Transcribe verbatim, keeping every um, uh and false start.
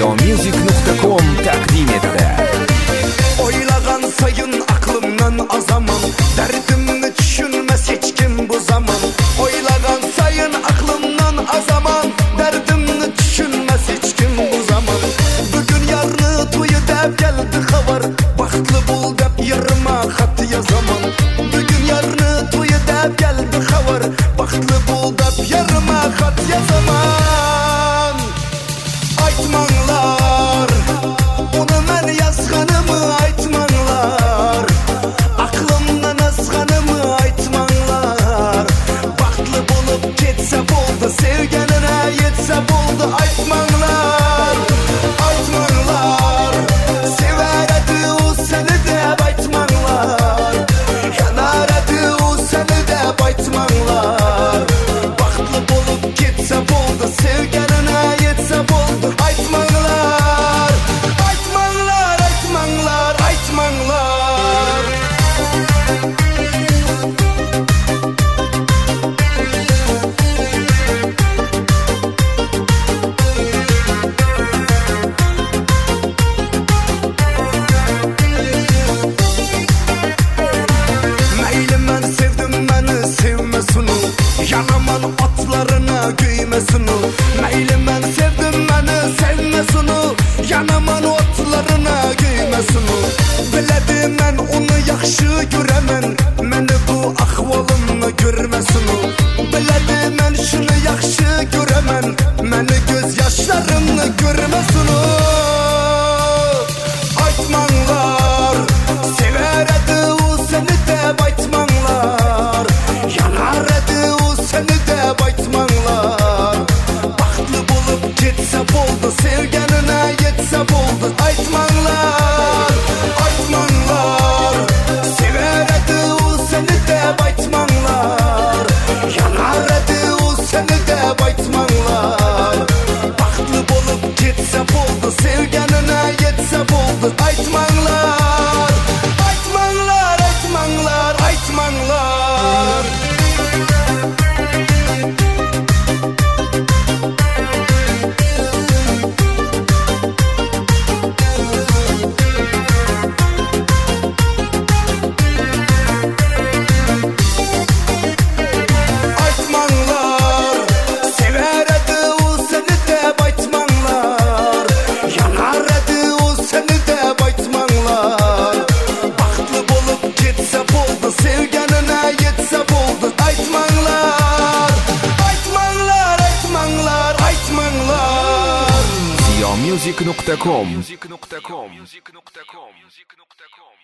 Music nokta com takdim etdi. Oylagan sayın aklımdan azaman, derdimni düşünmez hiç kim bu zaman. Oylagan sayın aklımdan azaman, derdimni düşünmez hiç kim bu zaman. Bugün yarını toyu dep geldi haber, baxtlı bul dep yarıma xat yazaman. Bugün yarını toyu dep geldi haber, baxtlı bul dep yarıma xat yazaman. Aytmanglar, onu men yazganımı aytmanglar, aklımdan azganımı aytmanglar. Baxtlı bulup ketse boldu, sevgenine yetse boldu aytmanglar. Aytmanglar, sever edi o seni dep aytmanglar, yanar edi o seni dep aytmanglar. Baxtlı bulup ketse boldu, sevgenine yetse boldu aytmanglar. Aytmanglar, aytmanglar, aytmanglar. Meyli men sevdim beni sevmesunu, yanaman atlarına güymesunu. Meyli men sevdim beni sevmesunu, yanaman atlarına güymesunu. Biledim ben onu yaxşı göremen, meni bu ahvalımla görmesunu. Biledim ben şunu yaxşı göremen, meni göz yaşlarımla görmesunu. Aytmanglar, sever edi o seni dep aytmanglar, yanar edi o seni dep aytmanglar. Baxtlı bulup ketse boldu, sevgenine yetse boldu aytmanglar. Aytmanglar, sever edi o seni dep aytmanglar, yanar edi o seni dep aytmanglar. Baxtlı bulup ketse boldu, sevgenine yetse boldu aytmanglar. Aytmanglar, aytmanglar, aytmanglar. Aytmanglar, sever edi o seni dep aytmanglar, yanar edi o seni dep aytmanglar. Baxtlı bulup ketse boldu, sevgenine yetse boldu aytmanglar. Aytmanglar, aytmanglar, aytmanglar. Music nokta com